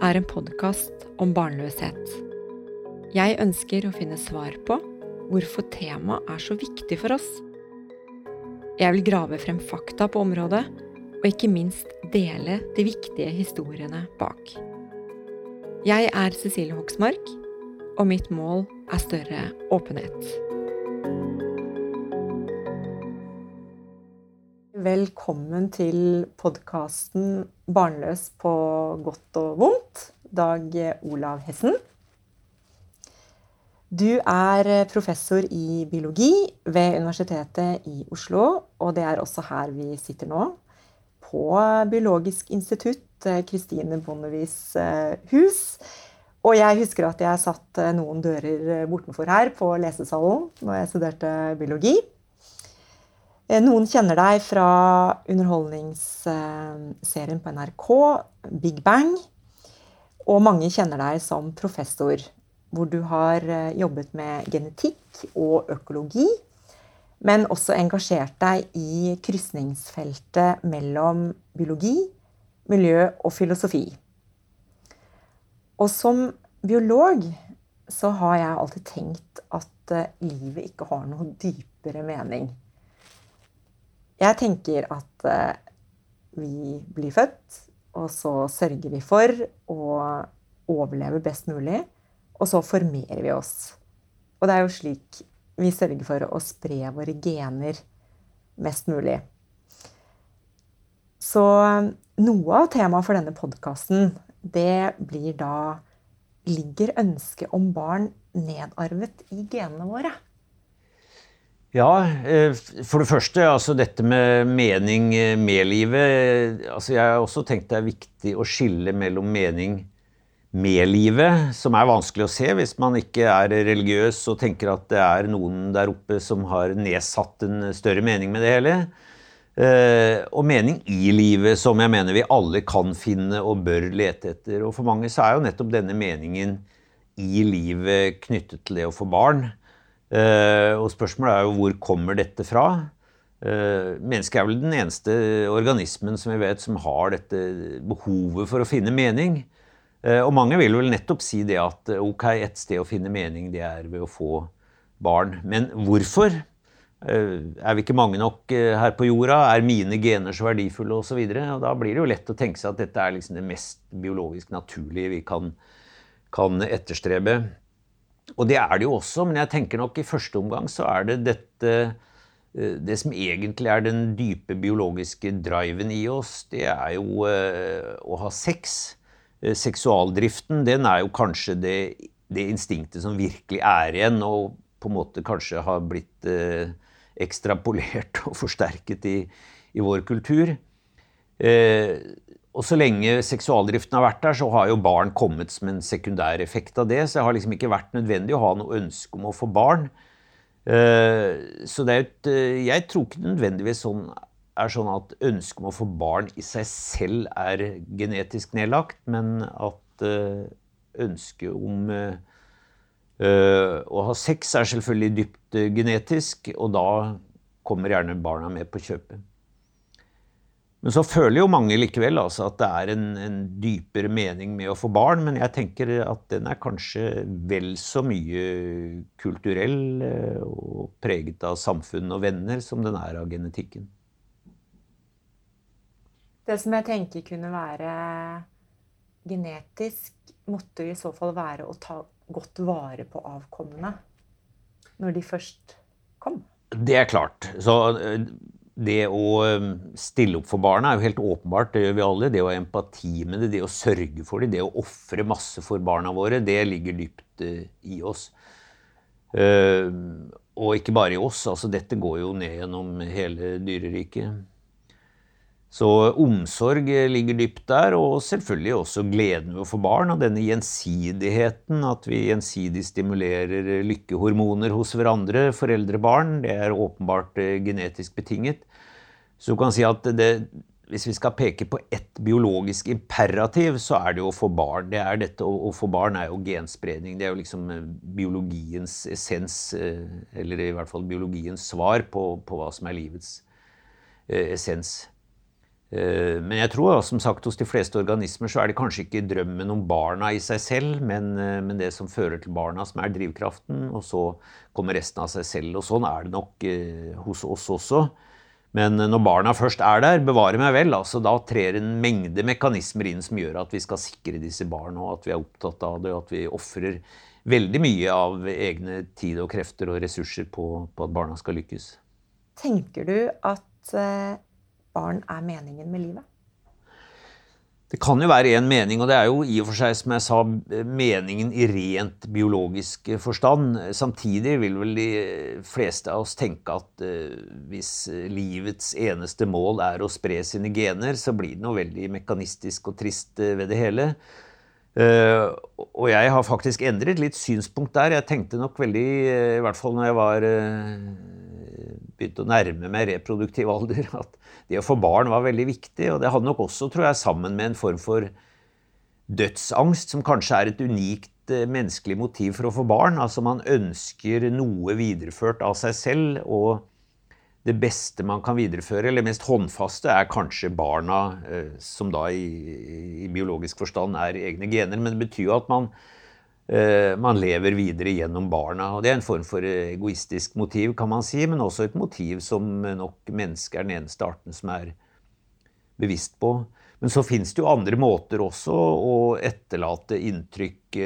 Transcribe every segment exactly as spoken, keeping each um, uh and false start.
er en podcast om barnløshet. Jeg ønsker å finne svar på hvorfor temaet er så viktig for oss. Jeg vil grave frem fakta på området, og ikke minst dele de viktige historiene bak. Jeg er Cecilie Hoksmark, og mitt mål er større åpenhet. Velkommen til podcasten Barnløs på godt og vondt, Dag Olav Hessen. Du er professor i biologi ved Universitetet i Oslo, og det er også her vi sitter nå, på Biologisk institutt, Kristine Bonnevies hus. Og jeg husker at jeg satt noen dører bortenfor her på lesesalen når jeg studerte biologi. Noen kjenner deg fra underholdningsserien på N R K, Big Bang, og mange kjenner deg som professor, hvor du har jobbet med genetikk og økologi, men også engasjert deg i krysningsfeltet mellom biologi, miljø og filosofi. Og som biolog så har jeg alltid tenkt at livet ikke har noe dypere mening. Jeg tenker at vi blir født, og så sørger vi for å overleve best mulig, og så formerer vi oss. Og det er jo slik vi sørger for å spre våre gener mest mulig. Så noe av temaet for denne podcasten, det blir da, ligger ønsket om barn nedarvet i genene våre? Ja, for det første, altså dette med mening med livet, altså jeg har også tenkt det er viktig å skille mellom mening med livet, som er vanskelig å se hvis man ikke er religiøs og tenker at det er noen der oppe som har nedsatt en større mening med det hele. Og mening i livet, som jeg mener vi alle kan finne og bør lete etter. Og for mange så er jo nettopp denne meningen i livet knyttet til det å få barn. Uh, og spørsmålet er jo hvor kommer dette fra? Uh, mennesket er vel den eneste organismen som vi vet som har dette behovet for å finne mening. Uh, og mange vil vel nettopp si det at ok, et sted å finne mening det er ved å få barn. Men hvorfor? Uh, er vi ikke mange nok uh, her på jorda? Er mine gener så verdifulle og så videre? Og da blir det jo lett å tenke seg at dette er liksom det mest biologisk naturlige vi kan, kan etterstrebe. Og det er det jo også, men jeg tenker nok i første omgang så er det dette, det som egentlig er den dype biologiske driven i oss, det er jo å ha sex. Seksualdriften, den er jo kanskje det, det instinktet som virkelig er igjen, og på en måte kanskje har blitt ekstrapolert og forsterket i, i vår kultur. Og så lenge seksualdriften har vært der, så har jo barn kommet som en sekundær effekt av det, så det har liksom ikke vært nødvendig å ha noe ønske om å få barn. Så det er et, jeg tror ikke nødvendigvis sånn, er sånn at ønsket om å få barn i seg selv er genetisk nedlagt, men at ønsket om å ha sex er selvfølgelig dypt genetisk, og da kommer gjerne barna med på kjøpet. Men så føler jo mange likevel altså, at det er en, en dypere mening med å få barn, men jeg tenker at den er kanskje vel så mye kulturell og preget av samfunn og venner som den er av genetikken. Det som jeg tenker kunne være genetisk, måtte i så fall være å ta godt vare på avkommene når de først kom. Det er klart. Så det å stille opp for barna er jo helt åpenbart, det gjør vi alle. Det å ha empati med det, det å sørge for det, det å offre masse for barna våre, det ligger dypt i oss. Og ikke bare i oss, altså dette går jo ned gjennom hele dyreriket. Så omsorg ligger dypt der, og selvfølgelig også gleden ved å få barn, og denne gjensidigheten, at vi gjensidig stimulerer lykkehormoner hos hverandre, foreldre, barn, det er åpenbart genetisk betinget. Så du kan si at det, hvis vi skal peke på et biologisk imperativ, så er det jo å få barn. Det er dette, å få barn er jo genspredning, det er jo liksom biologiens essens, eller i hvert fall biologiens svar på, på hva som er livets essens. Men jeg tror, som sagt, hos de fleste organismer så er det kanskje ikke drømmen om barna i seg selv, men, men det som fører til barna som er drivkraften, og så kommer resten av seg selv, og sånn er det nok hos oss også. Men når barna først er der, bevare meg vel, altså da trer en mengde mekanismer inn som gjør at vi skal sikre disse barna, og at vi er opptatt av det, og at vi offrer veldig mye av egne tid og krefter og ressurser på, på at barna skal lykkes. Tenker du at barn er meningen med livet? Det kan jo være en mening, og det er jo i og for seg, som jeg sa, meningen i rent biologisk forstand. Samtidig vil vel de fleste av oss tenke at uh, hvis livets eneste mål er å spre sine gener, så blir det noe veldig mekanistisk og trist uh, ved det hele. Uh, og jeg har faktisk endret litt synspunkt der. Jeg tenkte nok veldig, uh, i hvert fall når jeg var... Uh, begynte å nærme meg reproduktiv alder, at det å få barn var veldig viktig, og det hadde nok også, tror jeg, sammen med en form for dødsangst, som kanskje er et unikt menneskelig motiv for å få barn. Altså man ønsker noe videreført av seg selv, og det beste man kan videreføre, eller mest håndfaste, er kanskje barna, som da i, i biologisk forstand er egne gener, men det betyr jo at man man lever videre gjennom barna, og det er en form for egoistisk motiv, kan man si, men også et motiv som nok mennesker er den eneste arten som er bevisst på. Men så finnes det jo andre måter også å etterlate inntrykk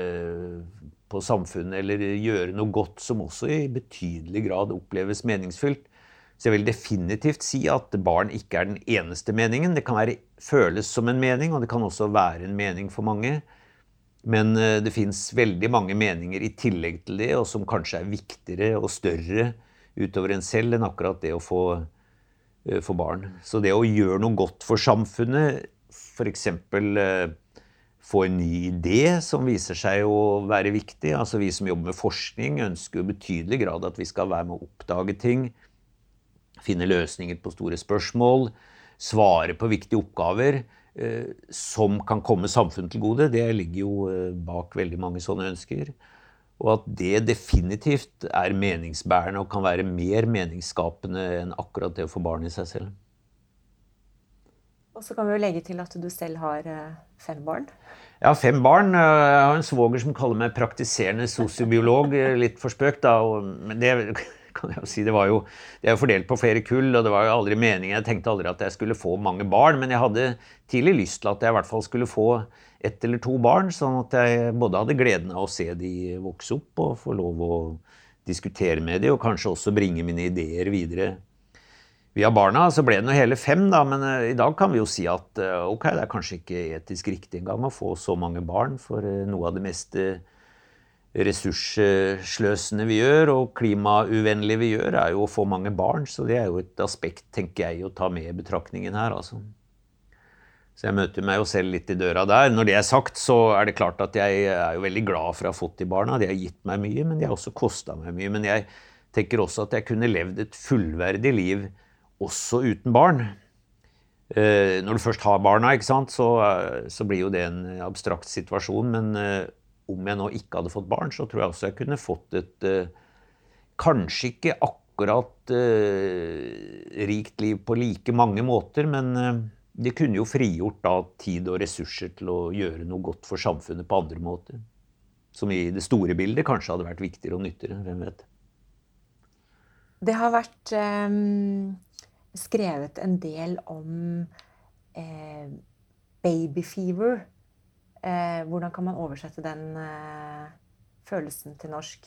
på samfunnet, eller gjøre noe godt som også i betydelig grad oppleves meningsfylt. Så jeg vil definitivt si at barn ikke er den eneste meningen. Det kan være, føles som en mening, og det kan også være en mening for mange. Men det finnes veldig mange meninger i tillegg til det, og som kanskje er viktigere og større utover en selv enn akkurat det å få, få barn. Så det å gjøre noe godt for samfunnet, for eksempel få en ny idé som viser seg å være viktig, altså vi som jobber med forskning ønsker i betydelig grad at vi skal være med å oppdage ting, finne løsninger på store spørsmål, svare på viktige oppgaver, som kan komme samfunnet til gode, det ligger jo bak veldig mange sånne ønsker. Og at det definitivt er meningsbærende og kan være mer meningsskapende enn akkurat det å få barn i seg selv. Og så kan vi jo legge til at du selv har fem barn. Ja, fem barn. Jeg har en svoger som kaller meg praktiserende sosiobiolog, litt for spøk da, men det kan jeg jo si, det var jo, det er jo fordelt på flere kull, og det var jo aldri meningen, jeg tenkte aldri at jeg skulle få mange barn, men jeg hadde tidlig lyst til at jeg i hvert fall skulle få ett eller to barn, sånn at jeg både hadde gleden av å se de vokse opp og få lov å diskutere med de, og kanskje også bringe mine ideer videre. Via barna så ble det nå hele fem da, men i dag kan vi jo si at ok, det er kanskje ikke etisk riktig engang å få så mange barn, for noe av det meste ressurssløsende vi gjør, og klimauvennlige vi gjør, er jo å få mange barn, så det er jo et aspekt, tenker jeg, å ta med i betraktningen her, altså. Så jeg møter meg jo selv litt i døra der. Når det er sagt, så er det klart at jeg er jo veldig glad for å ha fått de barna. De har gitt meg mye, men de har også kostet meg mye. Men jeg tenker også at jeg kunne levd et fullverdig liv også uten barn. Når du først har barna, ikke sant, så, så blir jo det en abstrakt situasjon, men om jeg nå ikke hadde fått barn, så tror jeg også jeg kunne fått et, kanskje ikke akkurat uh, rikt liv på like mange måter, men uh, det kunne jo frigjort da tid og ressurser til å gjøre noe godt for samfunnet på andre måter. Som i det store bildet kanskje hadde vært viktigere og nyttigere, hvem vet. Det har vært um, skrevet en del om uh, baby fever. Eh, hvordan kan man oversette den eh, følelsen til norsk?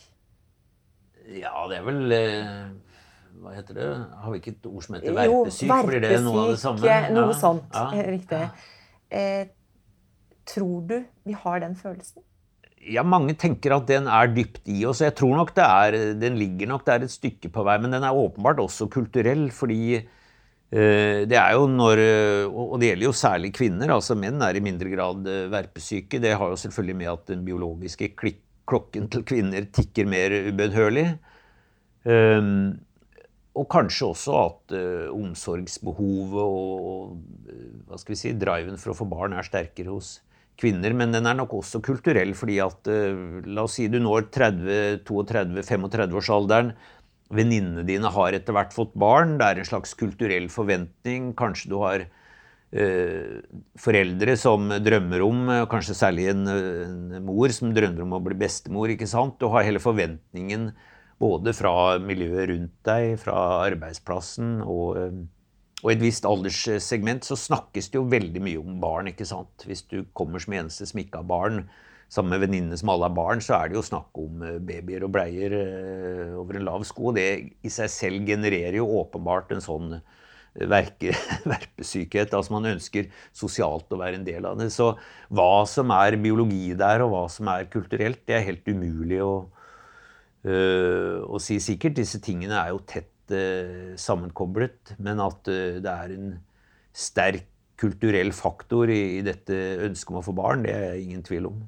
Ja, det er vel, eh, hva heter det? Har vi ikke et ord som heter verpesyk? Jo, verpesyk, blir det noe av det samme? Noe ja. sånt, ja. riktig. Eh, tror du vi har den følelsen? Ja, mange tenker at den er dypt i oss. Jeg tror nok det er, den ligger nok der et stykke på vei, men den er åpenbart også kulturell, fordi det er jo når, og det gjelder jo særlig kvinner, altså menn er i mindre grad verpesyke. Det har jo selvfølgelig med at den biologiske klokken til kvinner tikker mer ubønnhørlig. Og kanskje også at omsorgsbehovet og, hva skal vi si, driven for å få barn er sterkere hos kvinner, men den er nok også kulturell, fordi at, la oss si du når tretti, trettito, femogtretti års alderen, venninnene dine har etter hvert fått barn, det er en slags kulturell forventning, kanskje du har foreldre som drømmer om, kanskje særlig en, en mor som drømmer om å bli bestemor, ikke sant? Du har hele forventningen både fra miljøet rundt deg, fra arbeidsplassen og, og et visst alderssegment, så snakkes det jo veldig mye om barn, ikke sant? Hvis du kommer som eneste som ikke har barn, sammen med venninnene som alle har barn, så er det jo snakk om babyer og bleier over en lav sko, og det i seg selv genererer jo åpenbart en sånn verke, verpesykhet, altså man ønsker sosialt å være en del av det. Så hva som er biologi der, og hva som er kulturelt, det er helt umulig å, øh, å si sikkert. Disse tingene er jo tett øh, sammenkoblet, men at øh, det er en sterk kulturell faktor i, i dette ønsket om å få barn, det er ingen tvil om.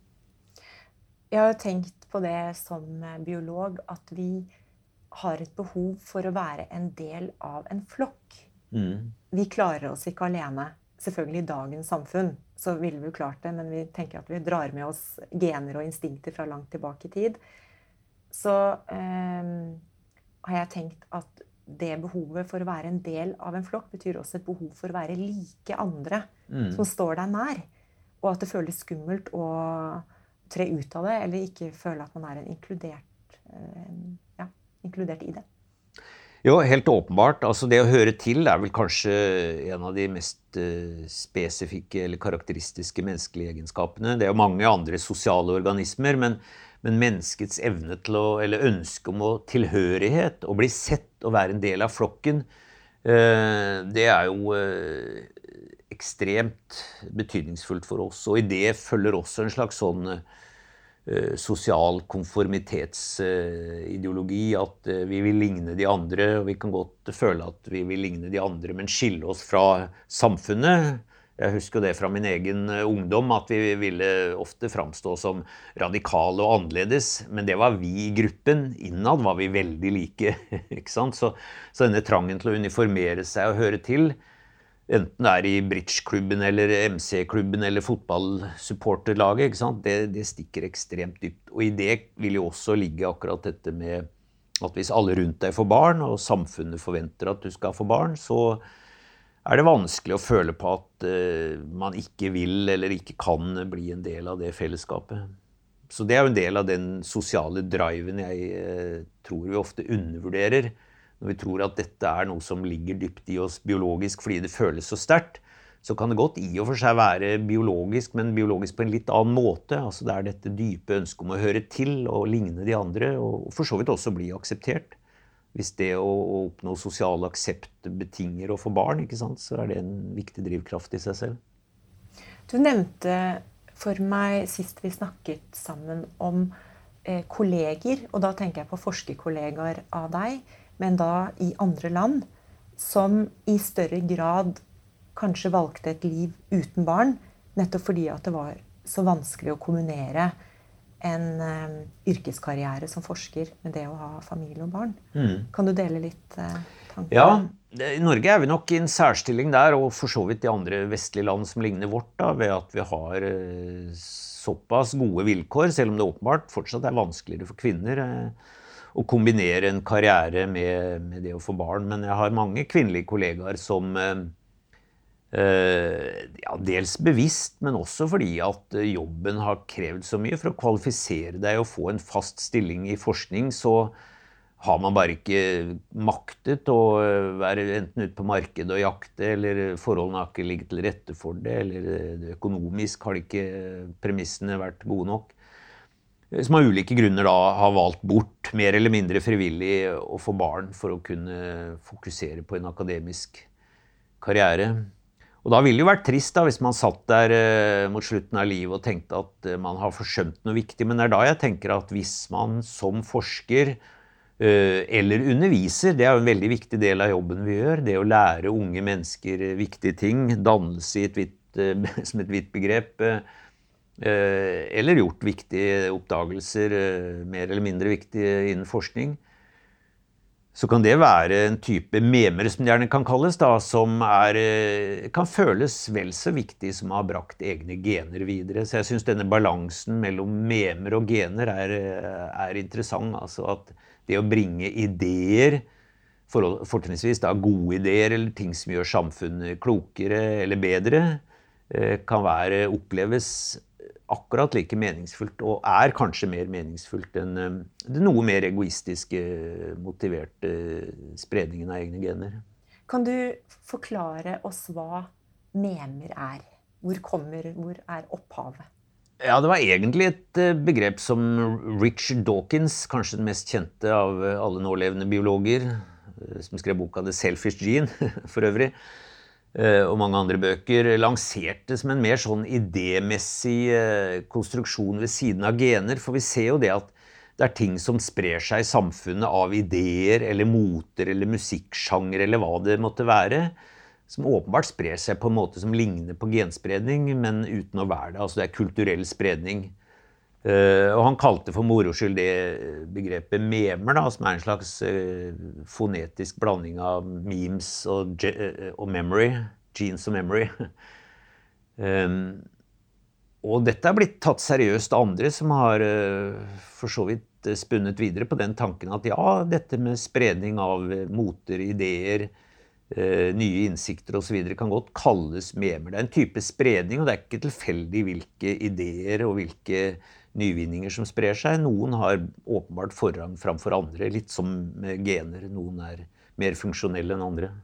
Jeg har jo tenkt på det som biolog, at vi har et behov for å være en del av en flokk. Mm. Vi klarer oss ikke alene. Selvfølgelig i dagens samfunn så ville vi jo klart det, men vi tenker at vi drar med oss gener og instinkter fra langt tilbake i tid. Så eh, har jeg tenkt at det behovet for å være en del av en flokk betyr også et behov for å være like andre mm. som står deg nær. Og at det føles skummelt å tre ut av det, eller ikke føle at man er en inkludert eh, ja, inkludert i det. Jo, helt åpenbart. Altså det å høre til er vel kanskje en av de mest uh, spesifikke eller karakteristiske menneskelige egenskapene. Det er jo mange andre sosiale organismer, men, men menneskets evne til å, eller ønske om å tilhørighet, å bli sett og være en del av flokken, uh, det er jo uh, ekstremt betydningsfullt for oss. Og i det følger også en slags sånn uh, sosial konformitetsideologi, at vi vil ligne de andre, og vi kan godt føle at vi vil ligne de andre, men skille oss fra samfunnet. Jeg husker det fra min egen ungdom, at vi ville ofte framstå som radikale og annerledes, men det var vi i gruppen. Innad var vi veldig like, ikke sant? Så, så denne trangen til å uniformere seg og høre til, enten det er i bridgeklubben eller M C-klubben eller fotballsupporterlaget, ikke sant? Det, det stikker ekstremt dypt. Og i det vil jo også ligge akkurat dette med at hvis alle rundt deg får barn, og samfunnet forventer at du skal få barn, så er det vanskelig å føle på at uh, man ikke vil eller ikke kan bli en del av det fellesskapet. Så det er jo en del av den sosiale driven jeg uh, tror vi ofte undervurderer, når vi tror at dette er noe som ligger dypt i oss biologisk fordi det føles så sterkt, så kan det godt i og for seg være biologisk, men biologisk på en litt annen måte. Altså det er dette dype ønsket om å høre til og ligne de andre, og for så vidt også bli akseptert. Hvis det å, å oppnå sosial aksept betinger å få barn, ikke sant, så er det en viktig drivkraft i seg selv. Du nevnte for meg sist vi snakket sammen om eh, kolleger, og da tenker jeg på forskerkollegaer av deg, men da i andre land, som i større grad kanskje valgte et liv uten barn, nettopp fordi at det var så vanskelig å kombinere en um, yrkeskarriere som forsker med det å ha familie og barn. Mm. Kan du dele litt uh, tanker? Ja, i Norge er vi nok i en særstilling der, og for så vidt i andre vestlige land som ligner vårt, da, ved at vi har uh, såpass gode vilkår, selv om det åpenbart fortsatt er vanskeligere for kvinner uh, å kombinere en karriere med, med det å få barn. Men jeg har mange kvinnelige kollegaer som eh, ja, dels bevisst, men også fordi at jobben har krevd så mye for å kvalifisere deg og få en fast stilling i forskning, så har man bare ikke maktet å være enten ute på markedet og jakte, eller forholdene har ikke ligget til rette for det, eller økonomisk har det ikke premissene vært gode nok. Som av ulike grunner da har valgt bort, mer eller mindre frivillig, å få barn for å kunne fokusere på en akademisk karriere. Og da ville det jo vært trist da, hvis man satt der eh, mot slutten av livet og tenkte at eh, man har forsømt noe viktig. Men det er da jeg tenker at hvis man som forsker eh, eller underviser, det er jo en veldig viktig del av jobben vi gjør, det å lære unge mennesker viktige ting, dannelse i et vidt, eh, som et vidt begrep, eh, eller gjort viktige oppdagelser, mer eller mindre viktige innen forskning, så kan det være en type memer, som det gjerne kan kalles, da, som er, kan føles vel så viktig som å ha brakt egne gener videre. Så jeg synes denne balansen mellom memer og gener er, er interessant. Altså at det å bringe ideer for, fortrinnsvis da, gode ideer eller ting som gjør samfunnet klokere eller bedre, eh, kan være, oppleves akkurat like meningsfullt, og er kanskje mer meningsfullt enn eh, det noe mer egoistiske, motiverte spredningen av egne gener. Kan du forklare oss hva memer er? Hvor kommer, hvor er opphavet? Ja, det var egentlig et begrep som Richard Dawkins, kanskje den mest kjente av alle nålevende biologer, som skrev boka The Selfish Gene, for øvrig, og mange andre bøker, lanserte som en mer sånn idémessig konstruksjon ved siden av gener, for vi ser jo det at det er ting som sprer seg i samfunnet av ideer, eller moter, eller musikksjanger, eller hva det måtte være, som åpenbart sprer seg på en måte som ligner på genspredning, men uten å være det. Altså det er kulturell spredning. Uh, og han kalte for moroskyld det begrepet memer, da, som er en slags uh, fonetisk blanding av memes og, uh, og memory, genes og memory. um, og dette er blitt tatt seriøst av andre som har uh, for så vidt uh, spunnet videre på den tanken at ja, dette med spredning av uh, moter, ideer, Uh, nye innsikter og så videre kan godt kalles memer. Det er en type spredning, og det er ikke tilfeldig hvilke ideer og hvilke nyvinninger som sprer seg. Noen har åpenbart forrang framfor andre, litt som med gener. Noen er mer funksjonelle enn andre.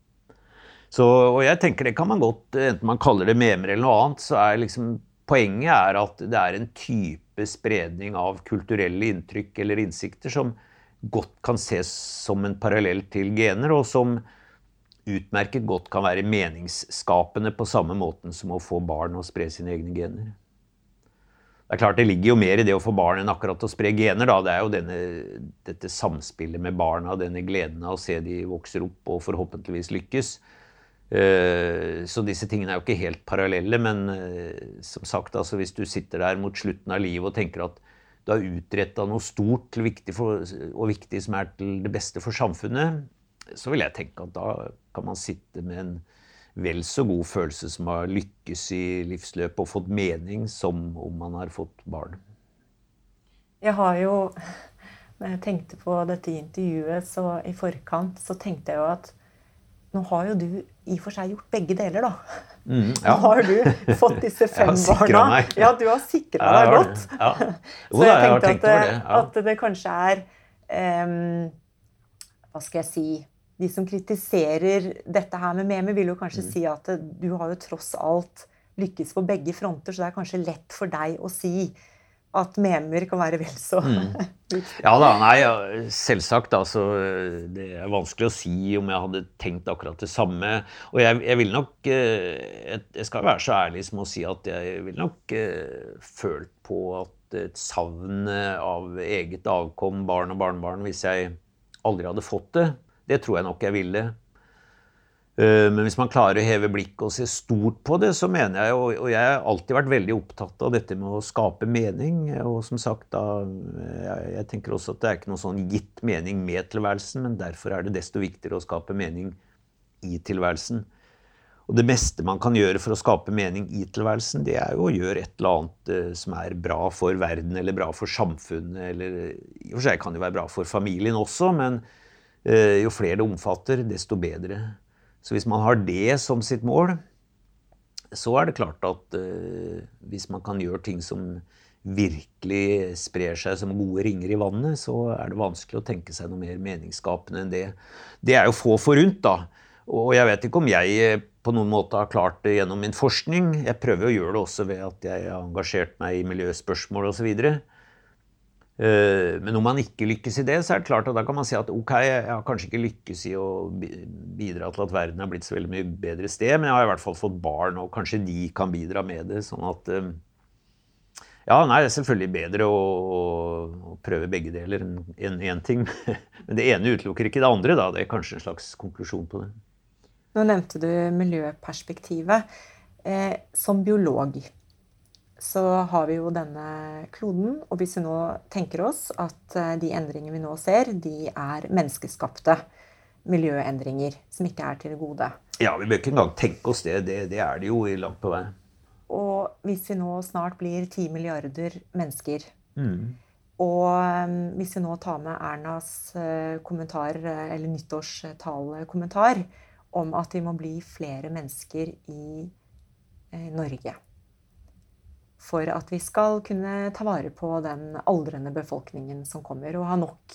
Så, og jeg tenker det kan man godt, enten man kaller det memer eller noe annet, så er liksom, poenget er at det er en type spredning av kulturelle inntrykk eller innsikter som godt kan ses som en parallell til gener, og som utmerket godt kan være meningsskapende på samme måten som å få barn å spre sine egne gener. Det er klart det ligger jo mer i det å få barn enn akkurat å spre gener da. Det er jo denne, dette samspillet med barna, denne gleden av å se de vokser opp og forhåpentligvis lykkes. Så disse tingene er jo ikke helt parallelle, men som sagt, altså, hvis du sitter der mot slutten av livet og tenker at du har utrettet noe stort viktig for, og viktig som er til det beste for samfunnet, så vil jeg tenke at da kan man sitte med en vel så god følelse som har lykkes i livsløpet og fått mening som om man har fått barn. Jeg har jo, når jeg tenkte på dette intervjuet så i forkant, så tenkte jeg jo at nå har jo du i og for seg gjort begge deler da. Mm, ja. Nå har du fått disse fem barna. Meg. Ja, du har sikret ja, deg godt. Ja. Jo, så jeg da, jeg tenkte har at, tenkt over det. Ja. At det kanskje er, um, hva skal jeg si, de som kritiserer dette her med memer vil jo kanskje mm. si at du har jo tross alt lykkes på begge fronter, så det er kanskje lett for deg å si at memer kan være vel så mm. Ja da, nei, selvsagt altså, det er vanskelig å si om jeg hadde tenkt akkurat det samme, og jeg, jeg vil nok, jeg skal være så ærlig som å si at jeg vil nok følt på at et savn av eget avkom, barn og barnebarn, hvis jeg aldri hadde fått det. Det tror jeg nok jeg ville. Men hvis man klarer å heve blikk og se stort på det, så mener jeg, og jeg har alltid vært veldig opptatt av dette med å skape mening, og som sagt, da, jeg tenker også at det er ikke noe sånn gitt mening med tilværelsen, men derfor er det desto viktigere å skape mening i tilværelsen. Og det meste man kan gjøre for å skape mening i tilværelsen, det er jo å gjøre et eller annet som er bra for verden, eller bra for samfunnet, eller i og for seg kan det være bra for familien også, men jo flere det omfatter, desto bedre. Så hvis man har det som sitt mål, så er det klart at uh, hvis man kan gjøre ting som virkelig sprer seg som gode ringer i vannet, så er det vanskelig å tenke seg noe mer meningsskapende enn det. Det er jo få forunt da, og jeg vet ikke om jeg på noen måte har klart det gjennom min forskning. Jeg prøver å gjøre det også ved at jeg har engasjert meg i miljøspørsmål og så videre. Men om man ikke lykkes i det, så er det klart at da kan man si at ok, jeg har kanskje ikke lykkes i å bidra til at verden har blitt så veldig mye bedre sted, men jeg har i hvert fall fått barn, og kanskje de kan bidra med det, sånn at ja, nei, det er selvfølgelig bedre å, å prøve begge deler enn en ting, men det ene utelukker ikke det andre da, det er kanskje en slags konklusjon på det. Nå nevnte du miljøperspektivet. Eh, som biolog så har vi jo denne kloden, og hvis vi nå tenker oss at de endringer vi nå ser, de er menneskeskapte miljøendringer som ikke er til det gode. Ja, vi bør ikke engang tenke oss det, det, det er det jo i langt på vei. Og hvis vi nå snart blir ti milliarder mennesker, mm. Og hvis vi nå tar med Ernas kommentar, eller nyttårstalekommentar, om at vi må bli flere mennesker i Norge, for at vi skal kunne ta vare på den aldrende befolkningen som kommer, og ha nok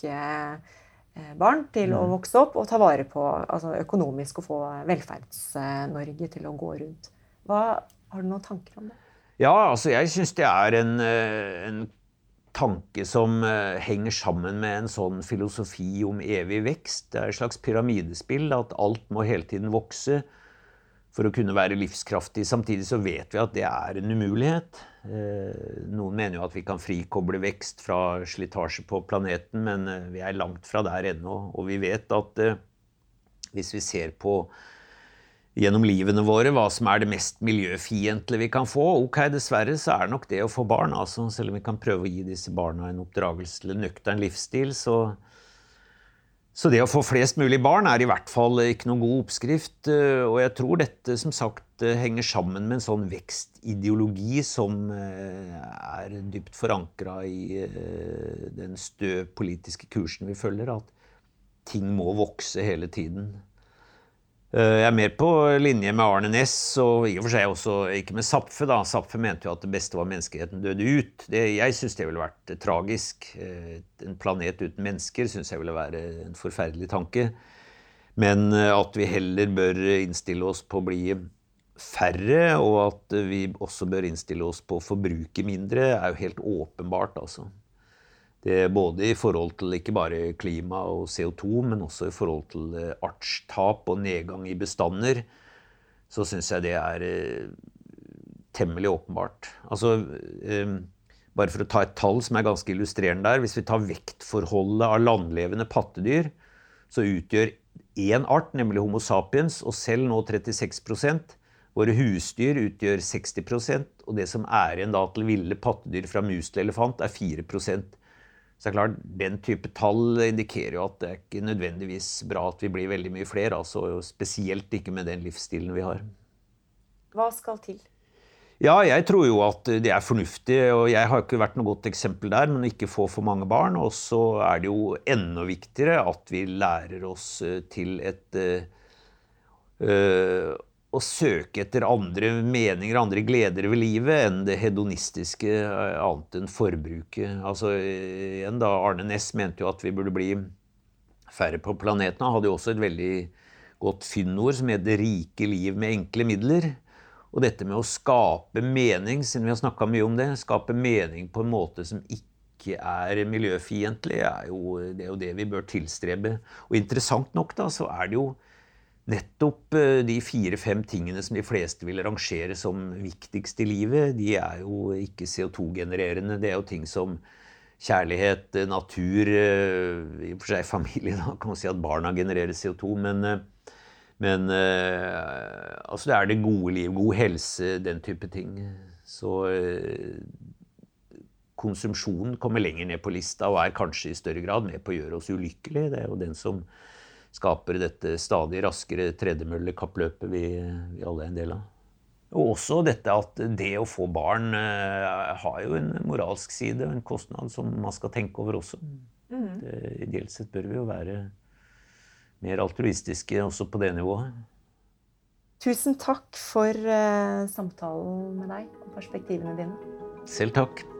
barn til å vokse opp og ta vare på, altså økonomisk, og få velferds-Norge til å gå rundt. Hva, har du noen tanker om det? Ja, altså jeg synes det er en, en tanke som henger sammen med en sånn filosofi om evig vekst. Det er et slags pyramidespill, at alt må hele tiden vokse for å kunne være livskraftig. Samtidig så vet vi at det er en umulighet. Noen mener jo at vi kan frikoble vekst fra slitasje på planeten, men vi er langt fra der ennå. Og vi vet at hvis vi ser på gjennom livene våre hva som er det mest miljøfiendtlige vi kan få, ok, dessverre så er nok det å få barn. Altså, selv om vi kan prøve å gi disse barna en oppdragelse til en nøktern livsstil, så Så det å få flest mulig barn er i hvert fall ikke noen god oppskrift, og jeg tror dette som sagt henger sammen med en sånn vekstideologi som er dypt forankret i den stø politiske kursen vi følger, at ting må vokse hele tiden. Jeg er mer på linje med Arne Næss, og i og for seg også ikke med Zapfe da. Zapfe mente jo at det beste var menneskeheten døde ut. Det, jeg synes det ville vært tragisk. En planet uten mennesker synes jeg ville være en forferdelig tanke. Men at vi heller bør innstille oss på å bli færre, og at vi også bør innstille oss på å forbruke mindre, er jo helt åpenbart, altså. Det er både i forhold til ikke bare klima og C O to, men også i forhold til artstap og nedgang i bestander, så synes jeg det er eh, temmelig åpenbart. Altså, eh, bare for å ta et tall som er ganske illustrerende der, hvis vi tar vektforholdet av landlevende pattedyr, så utgjør en art, nemlig Homo sapiens, og selv nå trettiseks prosent. Våre husdyr utgjør seksti prosent, og det som er igjen da til ville pattedyr fra mus til elefant er fire prosent. Så det er klart, den type tall indikerer jo at det er ikke nødvendigvis bra at vi blir veldig mye flere, altså spesielt ikke med den livsstilen vi har. Hva skal til? Ja, jeg tror jo at det er fornuftig, og jeg har ikke vært noe godt eksempel der, men ikke få for mange barn, og så er det jo enda viktigere at vi lærer oss til et øh, å søke etter andre meninger, andre gleder ved livet enn det hedonistiske, annet enn forbruket. Altså, igjen da, Arne Næss mente jo at vi burde bli færre på planeten. Han hadde jo også et veldig godt fyndord som heter rike liv med enkle midler. Og dette med å skape mening, siden vi har snakket mye om det, skape mening på en måte som ikke er miljøfiendtlig, er jo, det er jo det vi bør tilstrebe. Og interessant nok da, så er det jo nettopp de fire-fem tingene som de fleste vil rangere som viktigst i livet, de er jo ikke C O to-genererende. Det er jo ting som kjærlighet, natur, i og for seg familie, da kan man si at barna genererer C O to, men, men altså det er det gode liv, god helse, den type ting. Så konsumsjonen kommer lenger ned på lista og er kanskje i større grad med på å gjøre oss ulykkelige. Det er jo den som skaper dette stadig raskere tredemøllekappløpet vi, vi alle er en del av. Og også dette at det å få barn uh, har jo en moralsk side, en kostnad som man skal tenke over også. Mm. Det, ideelt sett bør vi jo være mer altruistiske også på det nivået. Tusen takk for uh, samtalen med deg og perspektivene dine. Selv takk.